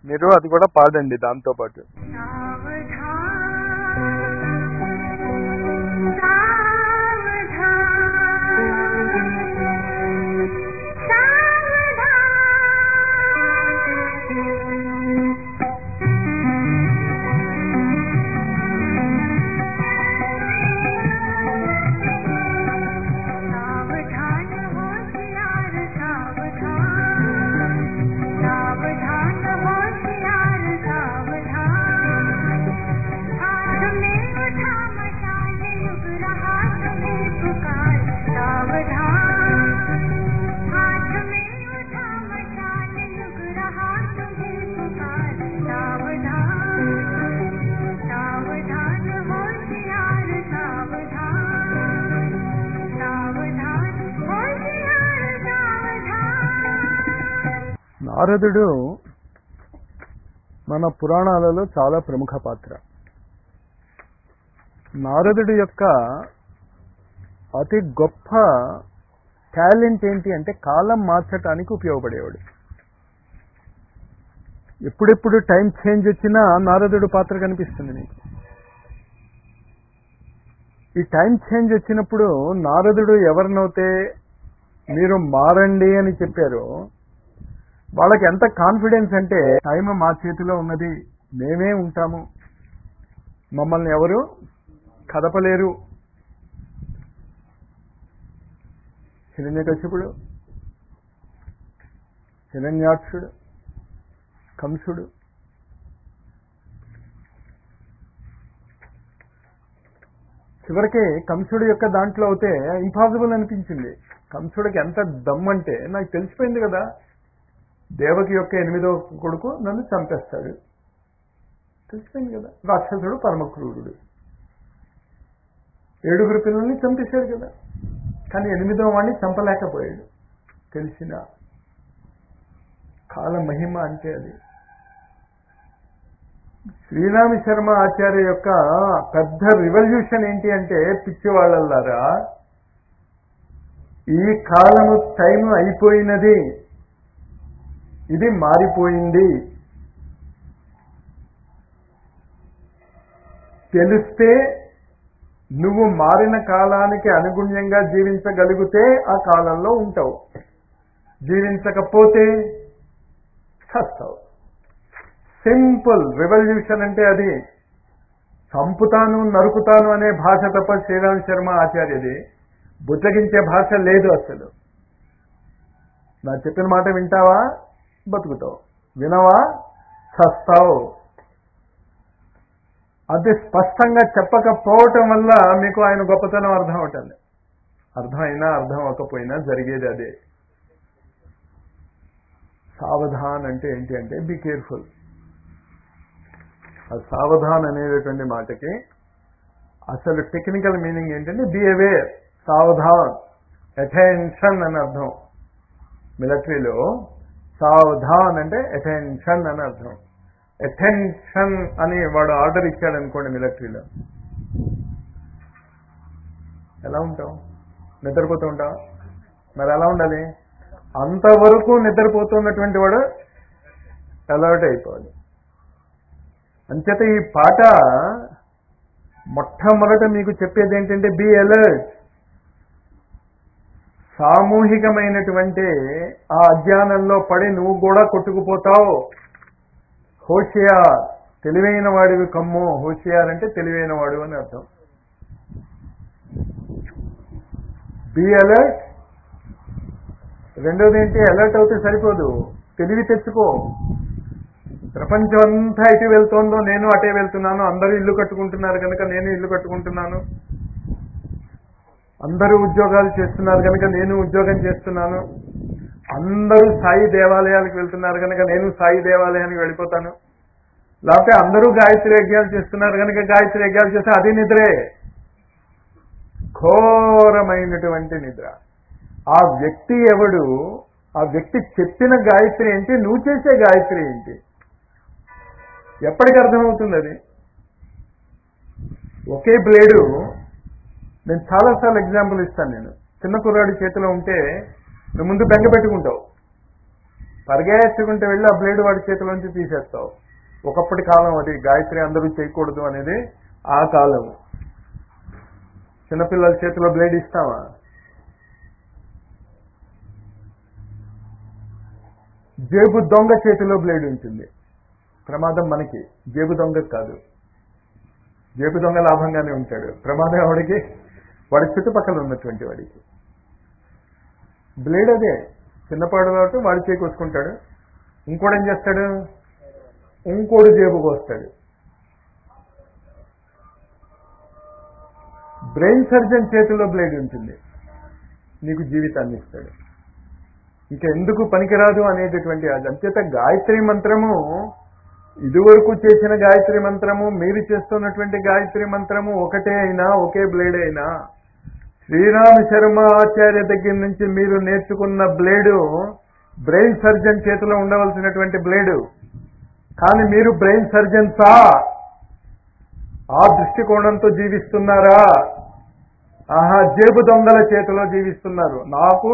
మీరు అది కూడా పాడండి దాంతో పాటు. నారదుడు మన పురాణాలలో చాలా ప్రముఖ పాత్ర. నారదుడి యొక్క అతి గొప్ప టాలెంట్ ఏంటి అంటే కాలం మార్చటానికి ఉపయోగపడేవాడు. ఎప్పుడెప్పుడు టైం చేంజ్ వచ్చినా నారదుడు పాత్ర కనిపిస్తుంది మీకు. ఈ టైం చేంజ్ వచ్చినప్పుడు నారదుడు ఎవరినైతే మీరు మారండి అని చెప్పారో వాళ్ళకి ఎంత కాన్ఫిడెన్స్ అంటే టైం మా చేతిలో ఉన్నది, మేమే ఉంటాము, మమ్మల్ని ఎవరు కదపలేరు. హిరణ్యకశిపుడు, హిరణ్యాక్షుడు, కంసుడు, చివరికి కంసుడు యొక్క దాంట్లో అయితే ఇంపాసిబుల్ అనిపించింది. కంసుడికి ఎంత దమ్మంటే నాకు తెలిసిపోయింది కదా, దేవకి యొక్క 8వ కొడుకు నన్ను చంపేస్తాడు, తెలిసిపోయింది కదా. రాక్షసుడు పరమక్రూరుడు 7 పిల్లల్ని చంపేశాడు కదా, కానీ 8వ వాడిని చంపలేకపోయాడు. తెలిసిన కాల మహిమ అంటే అది. శ్రీరామ శర్మ ఆచార్య యొక్క పెద్ద రివల్యూషన్ ఏంటి అంటే, పిచ్చివాళ్ళలారా ఈ కాలము టైం అయిపోయినది, ఇది మారిపోయింది, తెలిస్తే నువ్వు మారిన కాలానికి అనుగుణ్యంగా జీవించగలిగితే ఆ కాలంలో ఉంటావు, జీవించకపోతే చస్తావు. సింపుల్ రివల్యూషన్ అంటే అది. చంపుతాను నరుకుతాను అనే భాష తప్ప శ్రీరామ శర్మ ఆచార్యది బుజ్జగించే భాష లేదు అసలు. నా చెప్పిన మాట వింటావా బతుకుతావు, వినవా చస్తావు. అది స్పష్టంగా చెప్పకపోవటం వల్ల మీకు ఆయన గొప్పతనం అర్థం అవుతుంది. అర్థమైనా అర్థం అవ్వకపోయినా జరిగేది అదే. సావధాన్ అంటే ఏంటి అంటే బీ కేర్ఫుల్. ఆ సావధాన్ అనేటటువంటి మాటకి అసలు టెక్నికల్ మీనింగ్ ఏంటంటే బీ అవేర్, సావధాన్, అటెన్షన్ అని అర్థం. మిలిటరీలో సావధాన్ అంటే అటెన్షన్ అని అర్థం. అటెన్షన్ అని వాడు ఆర్డర్ ఇచ్చాడు అనుకోండి మిలిటరీలో, ఎలా ఉంటావు? నిద్రపోతూ ఉంటావు. మరి ఎలా ఉండాలి? అంతవరకు నిద్రపోతున్నటువంటి వాడు అలర్ట్ అయిపోవాలి. అంచేత ఈ పాట మొట్టమొదట మీకు చెప్పేది ఏంటంటే బీ అలర్ట్. సామూహికమైనటువంటి ఆ అజ్ఞానంలో పడి నువ్వు కూడా కొట్టుకుపోతావు. హోషియార్, తెలివైన వాడివి కమ్ము. హోషియార్ అంటే తెలివైన వాడు అని అర్థం. Be alert. రెండోది ఏంటి? అలర్ట్ అవుతే సరిపోదు, తెలివి తెచ్చుకో. ప్రపంచం అంతా ఇటు వెళ్తోందో నేను అటే వెళ్తున్నాను, అందరూ ఇల్లు కట్టుకుంటున్నారు కనుక నేను ఇల్లు కట్టుకుంటున్నాను, అందరూ ఉద్యోగాలు చేస్తున్నారు కనుక నేను ఉద్యోగం చేస్తున్నాను, అందరూ సాయి దేవాలయాలకు వెళ్తున్నారు కనుక నేను సాయి దేవాలయానికి వెళ్ళిపోతాను, లేకపోతే అందరూ గాయత్రి యజ్ఞాలు చేస్తున్నారు కనుక గాయత్రి యజ్ఞాలు చేస్తే అది నిద్రే, ఘోరమైనటువంటి నిద్ర. ఆ వ్యక్తి ఎవడు? ఆ వ్యక్తి చెప్పిన గాయత్రి ఏంటి, నువ్వు చేసే గాయత్రి ఏంటి? ఎప్పటికి అర్థమవుతుంది అది? ఒకే బ్లేడు, నేను చాలాసార్లు ఎగ్జాంపుల్ ఇస్తాను. నేను చిన్న కుర్రాడి చేతిలో ఉంటే నువ్వు ముందు బెంగ పెట్టుకుంటావు, పరిగెత్తుకుంటూ వెళ్ళి ఆ బ్లేడ్ వాడి చేతిలోంచి తీసేస్తావు. ఒకప్పటి కాలం అది, గాయత్రి అందరూ చేయకూడదు అనేది ఆ కాలం. చిన్నపిల్లల చేతిలో బ్లేడ్ ఇస్తావా? జేబు దొంగ చేతిలో బ్లేడ్ ఉంటుంది, ప్రమాదం మనకి, జేబు దొంగకు కాదు. జేబు దొంగ లాభంగానే ఉంటాడు, ప్రమాదం ఎవడికి? వాడి చుట్టుపక్కల ఉన్నటువంటి వాడికి. బ్లేడ్ అదే, చిన్నపాడు కాబట్టి వాడి చేతికి వసుకుంటాడు. ఇంకోటి ఏం చేస్తాడు? ఇంకోటి జేబుకు వస్తాడు. బ్రెయిన్ సర్జన్ చేతిలో బ్లేడ్ ఉంటుంది, నీకు జీవితాన్ని ఇస్తాడు. ఇంకా ఎందుకు పనికిరాదు అనేటటువంటి అది. అంచేత గాయత్రి మంత్రము, ఇదివరకు చేసిన గాయత్రి మంత్రము, మీరు చేస్తున్నటువంటి గాయత్రి మంత్రము ఒకటే అయినా, ఒకే బ్లేడ్ అయినా, శ్రీరామ శర్మ ఆచార్య దగ్గర నుంచి మీరు నేర్చుకున్న బ్లేడు బ్రెయిన్ సర్జన్ చేతిలో ఉండవలసినటువంటి బ్లేడు. కానీ మీరు బ్రెయిన్ సర్జన్సా? ఆ దృష్టికోణంతో జీవిస్తున్నారా? ఆహా, జేబు దొంగల చేతిలో జీవిస్తున్నారు. నాకు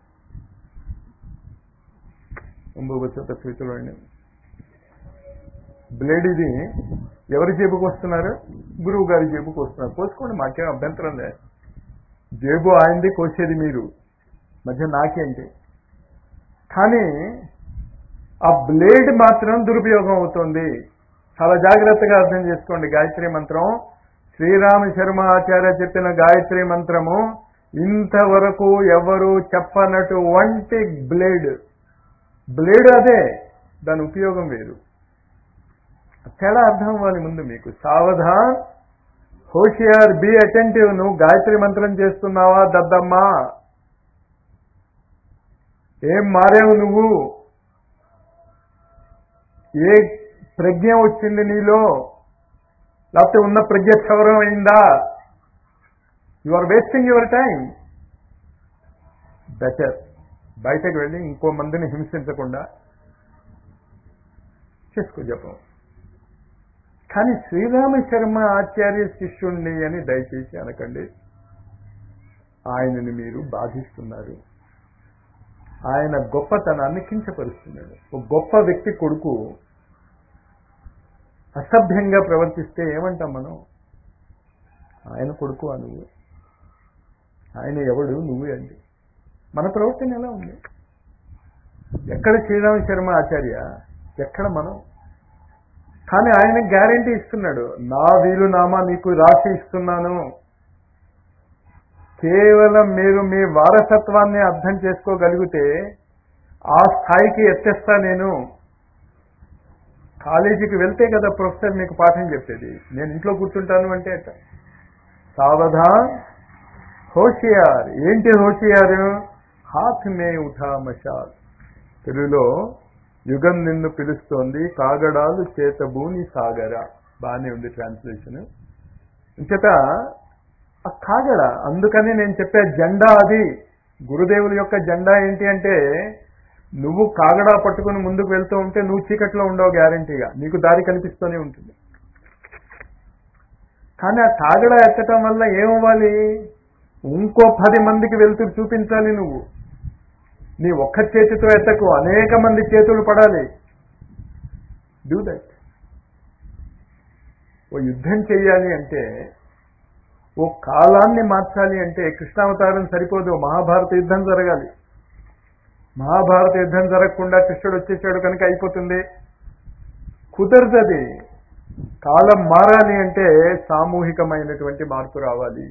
బ్లేడ్ ఇది ఎవరి జేబుకు వస్తున్నారు? గురువు గారి జేబుకు వస్తున్నారు. కోసుకోండి, మాకేం అభ్యంతరం లేదు. జేబు ఆయనది, కోసేది మీరు, మధ్య నాకేంటి? కానీ ఆ బ్లేడ్ మాత్రం దురుపయోగం అవుతుంది. చాలా జాగ్రత్తగా అర్థం చేసుకోండి. గాయత్రి మంత్రం, శ్రీరామ శర్మ ఆచార్య చెప్పిన గాయత్రి మంత్రము ఇంతవరకు ఎవరు చెప్పనటువంటి బ్లేడ్. బ్లేడ్ అదే, దాని ఉపయోగం వేరు. తేడా అర్థం అవ్వాలి ముందు మీకు. సావధాన్, హోషియార్, బీ అటెంటివ్. నువ్వు గాయత్రి మంత్రం చేస్తున్నావా దద్దమ్మా? ఏం మారావు నువ్వు? ఏ ప్రజ్ఞ వచ్చింది నీలో? లేకపోతే ఉన్న ప్రజ్ఞ క్షవరం అయిందా? You are wasting your time. Better బయటకు వెళ్ళి ఇంకో మందిని హింసించకుండా చేసుకో జపం. కానీ శ్రీరామ శర్మ ఆచార్య శిష్యుణ్ణి అని దయచేసి అనకండి. ఆయనని మీరు బాధిస్తున్నారు, ఆయన గొప్పతనాన్ని కించపరుస్తున్నాడు. ఒక గొప్ప వ్యక్తి కొడుకు అసభ్యంగా ప్రవర్తిస్తే ఏమంటాం మనం? ఆయన కొడుకు నువ్వు, ఆయన ఎవడు? నువ్వు అండి. మన ప్రవర్తన ఎలా ఉంది? ఎక్కడ శ్రీరామ శర్మ ఆచార్య, ఎక్కడ మనం? కానీ ఆయన గ్యారెంటీ ఇస్తున్నాడు, నా వీలునామా నీకు రాసి ఇస్తున్నాను. కేవలం మీరు మీ వారసత్వాన్ని అర్థం చేసుకోగలిగితే ఆ స్థాయికి ఎత్తేస్తా నేను. కాలేజీకి వెళ్తే కదా ప్రొఫెసర్ మీకు పాఠం చెప్పేది, నేను ఇంట్లో కూర్చుంటాను అంటే అట్ట. సావధాన్, హోషియార్. ఏంటి హోషియారు? హాత్ మే ఉఠా మషాల్. తెలుగులో యుగం నిన్ను పిలుస్తోంది, కాగడాలు చేతబూని సాగర. బాగానే ఉంది ట్రాన్స్లేషన్. ఇంచేత ఆ కాగడ, అందుకని నేను చెప్పే జెండా అది. గురుదేవుల యొక్క జెండా ఏంటి అంటే, నువ్వు కాగడా పట్టుకుని ముందుకు వెళ్తూ ఉంటే నువ్వు చీకట్లో ఉండవు గ్యారంటీగా, నీకు దారి కనిపిస్తూనే ఉంటుంది. కానీ ఆ కాగడా ఎత్తటం వల్ల ఏమవ్వాలి? ఇంకో 10 మందికి వెళ్తూ చూపించాలి. నువ్వు నీ ఒక్క చేతితో ఎత్తకు, అనేక మంది చేతులు పడాలి. Do that. ఓ యుద్ధం చేయాలి అంటే, ఓ కాలాన్ని మార్చాలి అంటే కృష్ణావతారం సరిపోదు, మహాభారత యుద్ధం జరగాలి. మహాభారత యుద్ధం జరగకుండా కృష్ణుడు వచ్చేసాడు కనుక అయిపోతుంది, కుదరదది. కాలం మారాలి అంటే సామూహికమైనటువంటి మార్పు రావాలి.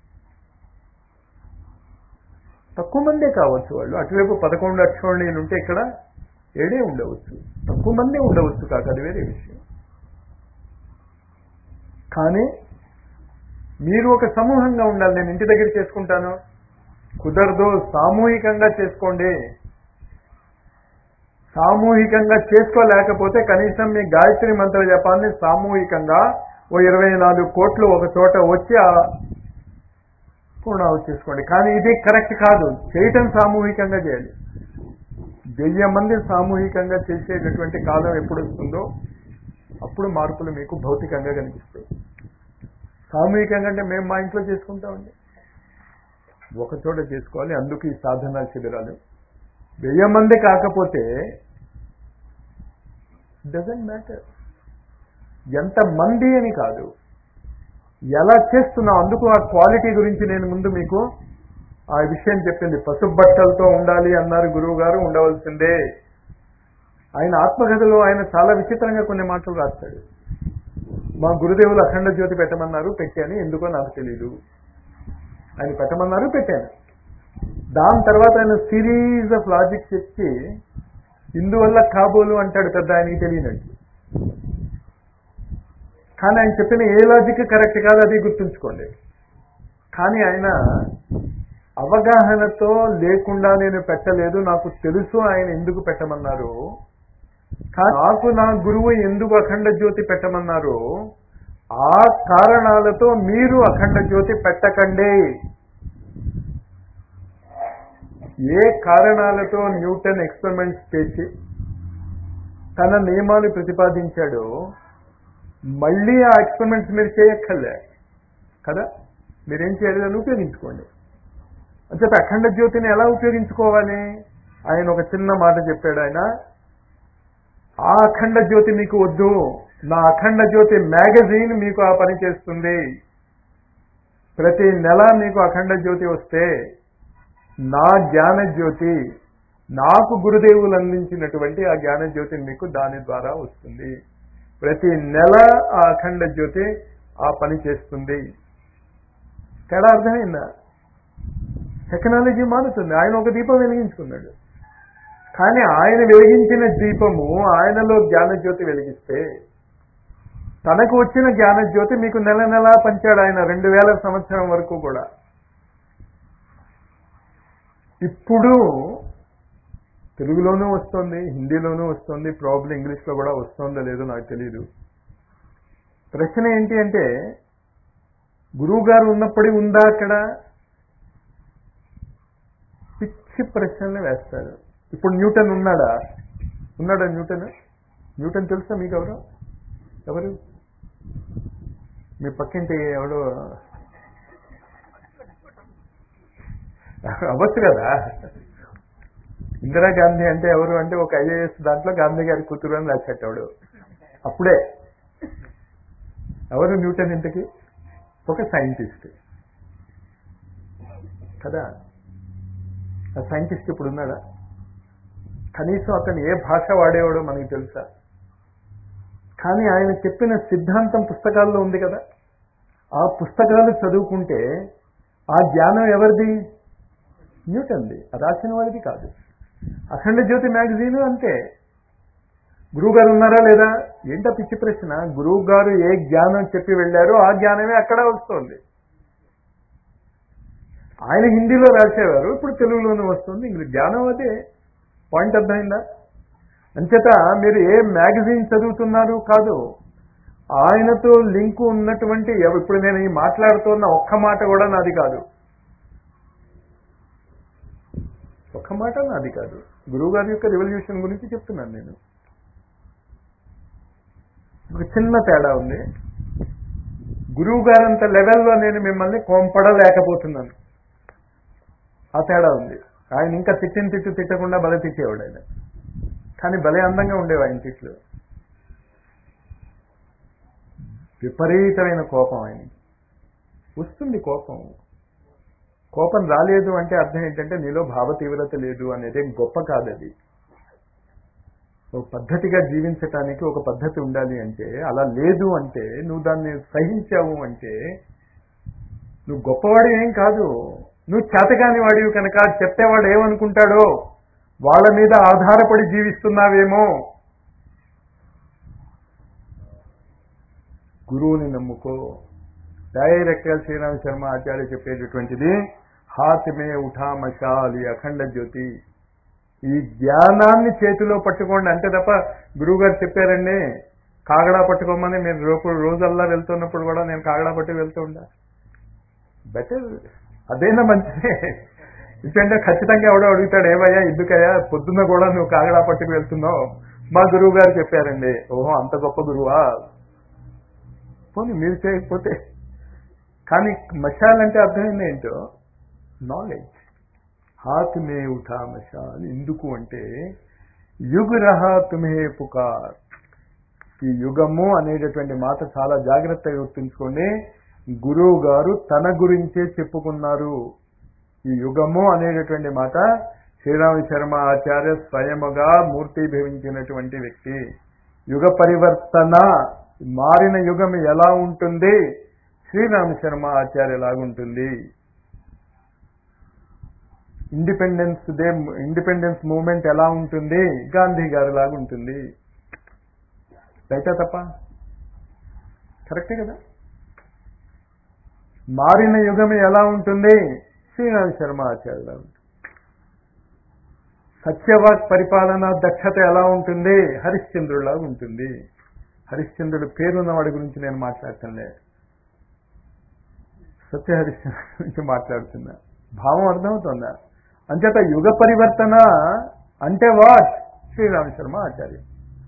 తక్కువ మందే కావచ్చు వాళ్ళు, అటువైపు 11 అక్షోణీలు ఉంటే ఇక్కడ 7 ఉండవచ్చు, తక్కువ మందే ఉండవచ్చు కాక, అది వేరే విషయం. కానీ మీరు ఒక సమూహంగా ఉండాలి. నేను ఇంటి దగ్గర చేసుకుంటాను కుదరదు, సామూహికంగా చేసుకోండి. సామూహికంగా చేసుకోలేకపోతే కనీసం మీ గాయత్రి మంత్ర జపాన్ని సామూహికంగా ఓ 24 కోట్లు ఒక చోట వచ్చి పూర్ణాహుతి చేసుకోండి. కానీ ఇది కరెక్ట్ కాదు. చేయటం సామూహికంగా చేయాలి. 1000 మంది సామూహికంగా చేసేటటువంటి కాలం ఎప్పుడు వస్తుందో అప్పుడు మార్పులు మీకు భౌతికంగా కనిపిస్తాయి. సామూహికంగా అంటే మేము మా ఇంట్లో చేసుకుంటామండి, ఒక చోట చేసుకోవాలి. అందుకు ఈ సాధనా శిబిరాలు. 1000 మంది కాకపోతే డజంట్ మ్యాటర్. ఎంతమంది అని కాదు, ఎలా చేస్తున్నావు. అందుకు ఆ క్వాలిటీ గురించి నేను ముందు మీకు ఆ విషయం చెప్పింది. పసుపు బట్టలతో ఉండాలి అన్నారు గురువు గారు, ఉండవలసిందే. ఆయన ఆత్మకథలో ఆయన చాలా విచిత్రంగా కొన్ని మాటలు రాస్తాడు. మా గురుదేవులు అఖండ జ్యోతి పెట్టమన్నారు, పెట్టాను, ఎందుకో నాకు తెలీదు. ఆయన పెట్టమన్నారు, పెట్టాను. దాని తర్వాత ఆయన సిరీస్ ఆఫ్ లాజిక్ చెప్పి ఇందువల్ల కాబోలు అంటాడు, పెద్ద ఆయనకి తెలియనట్టు. కానీ ఆయన చెప్పిన ఏ లాజిక్ కరెక్ట్ కాదు, అది గుర్తుంచుకోండి. కానీ ఆయన అవగాహనతో లేకుండా నేను పెట్టలేదు, నాకు తెలుసు ఆయన ఎందుకు పెట్టమన్నారు. నాకు నా గురువు ఎందుకు అఖండ జ్యోతి పెట్టమన్నారు, ఆ కారణాలతో మీరు అఖండ జ్యోతి పెట్టకండి. ఏ కారణాలతో న్యూటన్ ఎక్స్పెరిమెంట్స్ చేసి తన నియమాలు ప్రతిపాదించాడో మళ్ళీ ఆ ఎక్స్పెరిమెంట్స్ మీరు చేయక్కర్లే కదా. మీరేం చేయాలి, దాన్ని ఉపయోగించుకోండి. అని చెప్పి అఖండ జ్యోతిని ఎలా ఉపయోగించుకోవాలి, ఆయన ఒక చిన్న మాట చెప్పాడు. ఆయన ఆ అఖండ జ్యోతి మీకు వద్దు, నా అఖండ జ్యోతి మ్యాగజైన్ మీకు ఆ పని చేస్తుంది. ప్రతి నెల మీకు అఖండ జ్యోతి వస్తే నా జ్ఞాన జ్యోతి, నాకు గురుదేవులు అందించినటువంటి ఆ జ్ఞాన జ్యోతి మీకు దాని ద్వారా వస్తుంది. ప్రతి నెల ఆ అఖండ జ్యోతి ఆ పని చేస్తుంది. తేడా అర్థమైందా? టెక్నాలజీ మారుతుంది. ఆయన ఒక దీపం వెలిగించుకున్నాడు, కానీ ఆయన వెలిగించిన దీపము ఆయనలో జ్ఞానజ్యోతి వెలిగిస్తే తనకు వచ్చిన జ్ఞానజ్యోతి మీకు నెల నెలా పంచాడు ఆయన 2000 సంవత్సరం వరకు కూడా. ఇప్పుడు తెలుగులోనూ వస్తుంది, హిందీలోనూ వస్తుంది, ప్రాబ్లం ఇంగ్లీష్లో కూడా వస్తుందో లేదో నాకు తెలియదు. ప్రశ్న ఏంటి అంటే, గురువు గారు ఉన్నప్పుడు ఉందా అక్కడ? పిచ్చి ప్రశ్నలు వేస్తారు. ఇప్పుడు న్యూటన్ ఉన్నాడా? న్యూటన్ తెలుసా మీకు? ఎవరు మీ పక్కింటి ఎవడో అవ్వచ్చు కదా. ఇందిరాగాంధీ అంటే ఎవరు అంటే ఒక ఐఏఎస్ దాంట్లో గాంధీ గారి కూతురు అని రాసేటవాడు. అప్పుడే ఎవరు న్యూటన్? ఇంతకి ఒక సైంటిస్ట్ కదా. ఆ సైంటిస్ట్ ఇప్పుడు ఉన్నాడా? కనీసం అతను ఏ భాష వాడేవాడో మనకి తెలుసా? కానీ ఆయన చెప్పిన సిద్ధాంతం పుస్తకాల్లో ఉంది కదా. ఆ పుస్తకాలు చదువుకుంటే ఆ జ్ఞానం ఎవరిది? న్యూటన్ది, రాసిన వాడిది కాదు. అఖండ జ్యోతి మ్యాగజైన్ అంతే. గురువు గారు ఉన్నారా లేదా? ఏంటో పిచ్చి ప్రశ్న. గురువు గారు ఏ జ్ఞానం చెప్పి వెళ్ళారో ఆ జ్ఞానమే అక్కడ వస్తుంది. ఆయన హిందీలో రాసేవారు, ఇప్పుడు తెలుగులోనూ వస్తుంది. ఇంగ్లీష్ జ్ఞానం అదే. పాయింట్ అర్థమైందా? అంచేత మీరు ఏ మ్యాగజైన్ చదువుతున్నారు కాదు, ఆయనతో లింకు ఉన్నటువంటి ఇప్పుడు నేను ఈ మాట్లాడుతున్న ఒక్క మాట కూడా నాది కాదు. ఒక్క మాట నాది కాదు. గురువు గారి యొక్క రెవల్యూషన్ గురించి చెప్తున్నాను నేను. ఒక చిన్న తేడా ఉంది. గురువు గారంత లెవెల్లో నేను మిమ్మల్ని కోంపడలేకపోతున్నాను. ఆ తేడా ఉంది. ఆయన ఇంకా తిట్టకుండా బల తిట్టేవాడు ఆయన. కానీ భలే అందంగా ఉండేవి ఆయన తిట్లు. విపరీతమైన కోపం ఆయనకి వస్తుంది. కోపం రాలేదు అంటే అర్థం ఏంటంటే నీలో భావ తీవ్రత లేదు అనేది గొప్ప కాదు. అది ఒక పద్ధతిగా జీవించటానికి ఒక పద్ధతి ఉండాలి. అంటే అలా లేదు అంటే నువ్వు దాన్ని సహించావు అంటే నువ్వు గొప్పవాడు ఏం కాదు. నువ్వు చేతకాని వాడివి కనుక చెప్పేవాడు ఏమనుకుంటాడో వాళ్ళ మీద ఆధారపడి జీవిస్తున్నావేమో. గురువుని నమ్ముకో. డైరెక్ట్గా శ్రీరామ శర్మ ఆచార్య చెప్పేటటువంటిది హాత్ మే ఉఠా మశాలి అఖండ జ్యోతి. ఈ జ్ఞానాన్ని చేతిలో పట్టుకోండి అంతే తప్ప గురువు గారు చెప్పారండి కాగడా పట్టుకోమని మీరు రోజల్లా వెళ్తున్నప్పుడు కూడా నేను కాగడా పట్టుకు వెళ్తూ ఉండా. బెటర్ అదైనా మంచిదే. ఎందుకంటే ఖచ్చితంగా ఎవడో అడుగుతాడు, ఏమయ్యా ఎందుకయ్యా పొద్దున్న కూడా నువ్వు కాగడా పట్టుకు వెళ్తున్నావు? మా గురువు గారు చెప్పారండి. ఓహో అంత గొప్ప గురువా? పోనీ మీరు చేయకపోతే. కానీ మషాల్ అంటే అర్థమైంది ఏంటో, నాలెడ్జ్. హాత్ మే ఉఠా మషాల్ ఎందుకు అంటే యుగ్ రహా తుమ్హే పుకార్. ఈ యుగము అనేటటువంటి మాట చాలా జాగ్రత్తగా గుర్తుంచుకోండి. గురువు గారు తన గురించే చెప్పుకున్నారు. ఈ యుగము అనేటటువంటి మాట శ్రీరామ శర్మ ఆచార్య స్వయముగా మూర్తిభవించినటువంటి వ్యక్తి. యుగ పరివర్తన, మారిన యుగం ఎలా ఉంటుంది? శ్రీరామ శర్మ ఆచార్య లాగుంటుంది. ఇండిపెండెన్స్ మూవ్మెంట్ ఎలా ఉంటుంది? గాంధీ గారి లాగా ఉంటుంది. రైటా తప్ప? కరెక్టే కదా. మారిన యుగం ఎలా ఉంటుంది? శ్రీరామ శర్మ ఆచార్య లాగా ఉంటుంది. సత్యవాక్ పరిపాలన దక్షత ఎలా ఉంటుంది? హరిశ్చంద్రుడిలాగా ఉంటుంది. హరిశ్చంద్రుడు పేరున్న వాడి గురించి నేను మాట్లాడటం లేదు, సత్య హరిశ్చంద్రుడి గురించి మాట్లాడుతున్నా. భావం అర్థమవుతుందా? అంచేత యుగ పరివర్తన అంటే what? Shriram Sharma Acharya.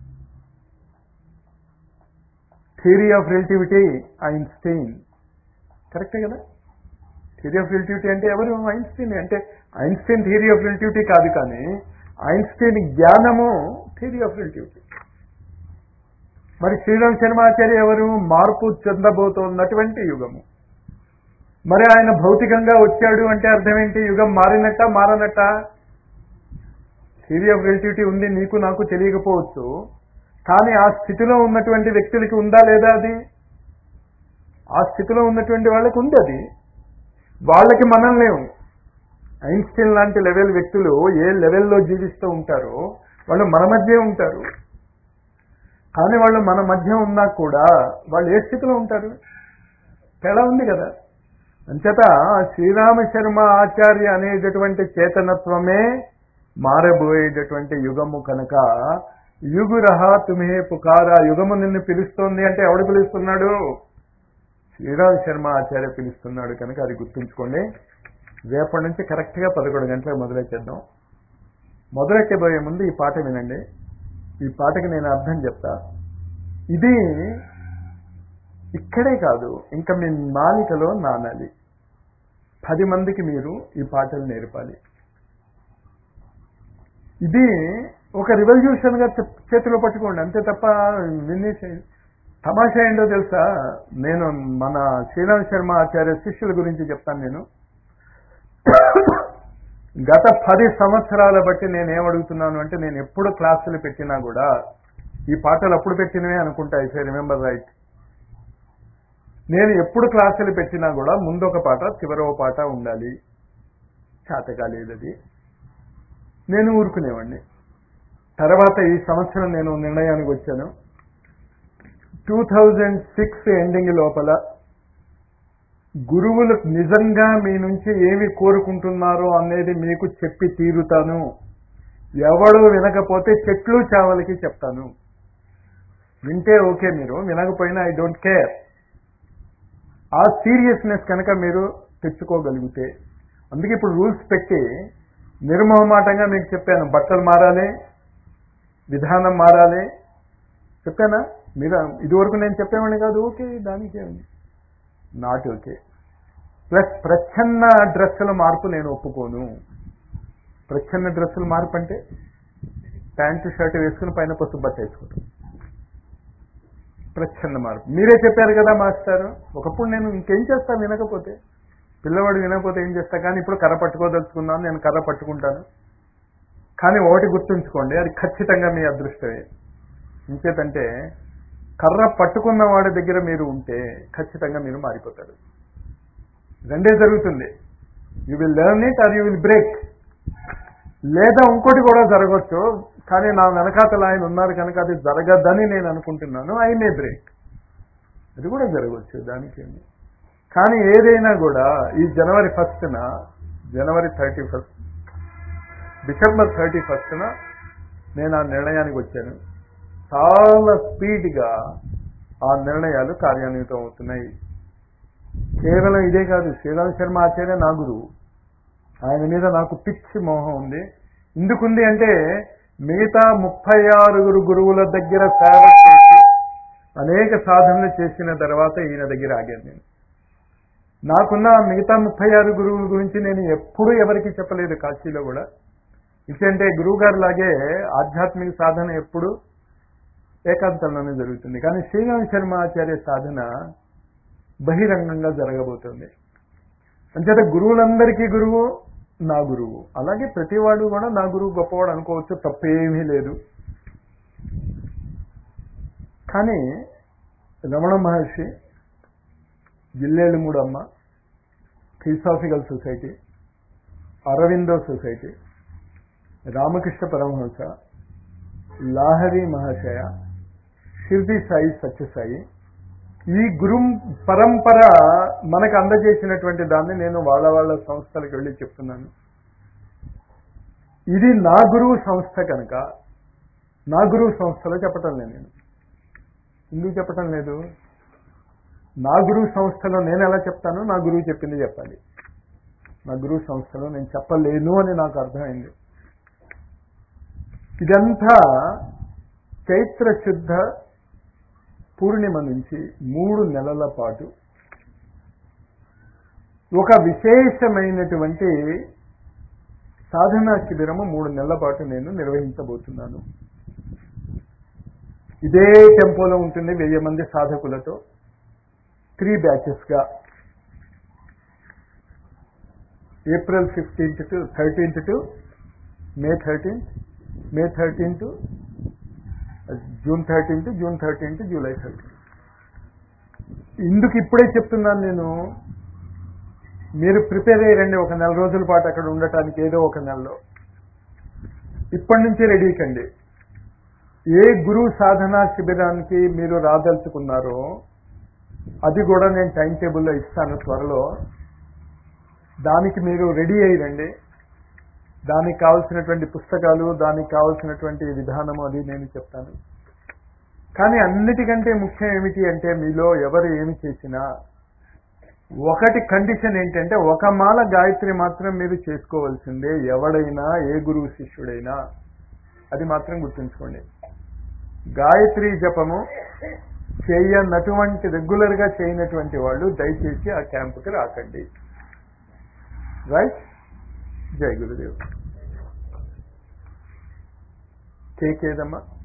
Theory of relativity Einstein. కరెక్టే కదా. థియరీ ఆఫ్ రిలేటివిటీ అంటే ఎవరు? ఐన్స్టీన్. అంటే ఐన్స్టీన్ థియరీ ఆఫ్ రిలేటివిటీ కాదు, కానీ ఐన్స్టీన్ జ్ఞానము థియరీ ఆఫ్ రిలేటివిటీ. మరి శ్రీరామ శర్మ ఆచార్య ఎవరు? మార్పు చెందబోతున్నటువంటి యుగము. మరి ఆయన భౌతికంగా వచ్చాడు అంటే అర్థం ఏంటి? యుగం మారినట్ట మారనట్ట? థియరీ ఆఫ్ రిలేటివిటీ ఉంది, నీకు నాకు తెలియకపోవచ్చు, కానీ ఆ స్థితిలో ఉన్నటువంటి వ్యక్తులకి ఉందా లేదా? అది ఆ స్థితిలో ఉన్నటువంటి వాళ్ళకి ఉంది. అది వాళ్ళకి మనం లేవు. ఐన్స్టీన్ లాంటి లెవెల్ వ్యక్తులు ఏ లెవెల్లో జీవిస్తూ ఉంటారో వాళ్ళు మన మధ్య ఉంటారు, కానీ వాళ్ళు మన మధ్య ఉన్నా కూడా వాళ్ళు ఏ స్థితిలో ఉంటారు? తేడా ఉంది కదా. అంచేత శ్రీరామ శర్మ ఆచార్య అనేటటువంటి చేతనత్వమే మారబోయేటటువంటి యుగము కనుక యుగురహ తుమ్హే పుకారా, యుగము నిన్ను పిలుస్తోంది అంటే ఎవడు పిలుస్తున్నాడు? శ్రీరామ శర్మ ఆచార్య పిలుస్తున్నాడు. కనుక అది గుర్తుంచుకోండి. రేపటి నుంచి కరెక్ట్గా 11 గంటలకు మొదలెట్టేద్దాం. మొదలెట్టబోయే ముందు ఈ పాట వినండి. ఈ పాటకి నేను అర్థం చెప్తా. ఇది ఇక్కడే కాదు, ఇంకా మీ నాలికలో నానాలి. 10 మందికి మీరు ఈ పాటలు నేర్పాలి. ఇది ఒక రివల్యూషన్గా చేతిలో పట్టుకోండి, అంతే తప్ప వినేసి. తమాషా ఏంటో తెలుసా? నేను మన శ్రీరామ శర్మ ఆచార్య శిష్యుల గురించి చెప్తాను. నేను గత 10 సంవత్సరాల బట్టి నేనేమడుగుతున్నాను అంటే, నేను ఎప్పుడు క్లాసులు పెట్టినా కూడా ఈ పాటలు అప్పుడు పెట్టినవే అనుకుంటా, ఇఫ్ ఐ రిమెంబర్ రైట్. నేను ఎప్పుడు క్లాసులు పెట్టినా కూడా ముందు ఒక పాట చివరి ఒక పాట ఉండాలి. చేతకాలేదు అది, నేను ఊరుకునేవాడిని. తర్వాత ఈ సంవత్సరం నేను నిర్ణయానికి వచ్చాను. 2006 ఎండింగ్ లోపల గురువులు నిజంగా మీ నుంచి ఏమి కోరుకుంటున్నారో అనేది మీకు చెప్పి తీరుతాను. ఎవడు వినకపోతే చెట్లు చావలకి చెప్తాను. వింటే ఓకే, మీరు వినకపోయినా ఐ డోంట్ కేర్. ఆ సీరియస్నెస్ కనుక మీరు తెచ్చుకోగలిగితే, అందుకే ఇప్పుడు రూల్స్ పెట్టి నిర్మోహమాటంగా మీకు చెప్పాను. బట్టలు మారాలి, విధానం మారాలి చెప్పానా? మీరు ఇదివరకు నేను చెప్పేవాడిని కాదు. ఓకే, దానికే ఉంది, నాట్ ఓకే. ప్లస్ ప్రచ్ఛన్న డ్రెస్సుల మార్పు నేను ఒప్పుకోను. ప్రచ్ఛన్న డ్రెస్సుల మార్పు అంటే ప్యాంటు షర్ట్ వేసుకుని పైన పసుపు బట్ట వేసుకుంటాం. ప్రచ్ఛన్న మార్పు మీరే చెప్పారు కదా మాస్టర్. ఒకప్పుడు నేను ఇంకేం చేస్తా వినకపోతే, పిల్లవాడు వినకపోతే ఏం చేస్తా, కానీ ఇప్పుడు కర్ర పట్టుకోదలుచుకున్నాను, నేను కర్ర పట్టుకుంటాను. కానీ ఒకటి గుర్తుంచుకోండి, అది ఖచ్చితంగా మీ అదృష్టమే. ఇంకేతంటే కర్ర పట్టుకున్న వాడి దగ్గర మీరు ఉంటే ఖచ్చితంగా మీరు మారిపోతారు. రెండే జరుగుతుంది, you will learn it or you will break. లేదా ఇంకోటి కూడా జరగవచ్చు, కానీ నా వెనకాతల ఆయన ఉన్నారు కనుక అది జరగదని నేను అనుకుంటున్నాను. ఐ మే బ్రేక్, అది కూడా జరగవచ్చు, దానికేమి. కానీ ఏదైనా కూడా ఈ జనవరి 1న, జనవరి 31, డిసెంబర్ 31న నేను ఆ నిర్ణయానికి వచ్చాను. చాలా స్పీడ్గా ఆ నిర్ణయాలు కార్యాన్వితం అవుతున్నాయి. కేవలం ఇదే కాదు, శ్రీరామ శర్మ ఆచార్య నా గురువు, ఆయన మీద నాకు పిచ్చి మోహం ఉంది. ఎందుకుంది అంటే మిగతా 36 గురువుల దగ్గర సేవ చేసి అనేక సాధనలు చేసిన తర్వాత ఈయన దగ్గర ఆగాను నేను. నాకున్న మిగతా 36 గురువుల గురించి నేను ఎప్పుడూ ఎవరికి చెప్పలేదు, కాశీలో కూడా. ఇదంటే గురువు గారు లాగే ఆధ్యాత్మిక సాధన ఎప్పుడు ఏకాంతంలోనే జరుగుతుంది. కానీ శ్రీరామ శర్మ ఆచార్య సాధన బహిరంగంగా జరగబోతుంది. అంచేత గురువులందరికీ గురువు నా గురువు. అలాగే ప్రతివాడు కూడా నా గురువు గొప్పవాడు అనుకోవచ్చు, తప్పేమీ లేదు. కానీ Ramana Maharshi, Jillellamudamma, theosophical society, Aurobindo society, Ramakrishna Paramahansa, Lahiri Mahasaya, Shirdi Sai Sathya Sai, ఈ గురు పరంపర మనకు అందజేసినటువంటి దాన్ని నేను వాళ్ళ సంస్థలకు వెళ్ళి చెప్తున్నాను. ఇది నా గురువు సంస్థ కనుక నా గురువు సంస్థలో చెప్పటం లేదు. నేను ఎందుకు చెప్పటం లేదు? నా గురువు సంస్థలో నేను ఎలా చెప్తానో నా గురువు చెప్పింది చెప్పాలి. నా గురువు సంస్థలో నేను చెప్పలేను అని నాకు అర్థమైంది. ఇదంతా చైత్ర శుద్ధ పూర్ణిమ నుంచి 3 నెలల పాటు ఒక విశేషమైనటువంటి సాధనా శిబిరము 3 నెలల పాటు నేను నిర్వహించబోతున్నాను. ఇదే టెంపోలో ఉంటుంది, 1000 మంది సాధకులతో 3 బ్యాచెస్గా. April 15th to 13th to May 13th, May 13th to June 13th, June 13th, July 13th. ఇందుకు ఇప్పుడే చెప్తున్నాను నేను, మీరు ప్రిపేర్ అయ్యారండి ఒక నెల రోజుల పాటు అక్కడ ఉండటానికి, ఏదో ఒక నెలలో. ఇప్పటి నుంచి రెడీ కండి. ఏ గురువు సాధనా శిబిరానికి మీరు రాదలుచుకున్నారో అది కూడా నేను టైం టేబుల్లో ఇస్తాను త్వరలో. దానికి మీరు రెడీ అయ్యండి. దానికి కావాల్సినటువంటి పుస్తకాలు, దానికి కావాల్సినటువంటి విధానము అది నేను చెప్తాను. కానీ అన్నిటికంటే ముఖ్యం ఏమిటి అంటే, మీలో ఎవరు ఏమి చేసినా ఒకటి కండిషన్ ఏంటంటే, ఒక మాల గాయత్రి మాత్రం మీరు చేసుకోవాల్సిందే. ఎవడైనా, ఏ గురువు శిష్యుడైనా అది మాత్రం గుర్తుంచుకోండి. గాయత్రి జపము చేయనటువంటి, రెగ్యులర్గా చేయనటువంటి వాళ్ళు దయచేసి ఆ క్యాంపుకి రాకండి. రైట్? జై గురుదేవ్. కేకేదమ్మా.